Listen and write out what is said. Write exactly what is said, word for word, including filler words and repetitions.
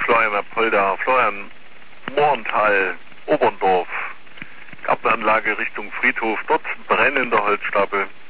Florian Polder, Florian Mohrental, Oberndorf, Gartenanlage Richtung Friedhof, dort brennender Holzstapel.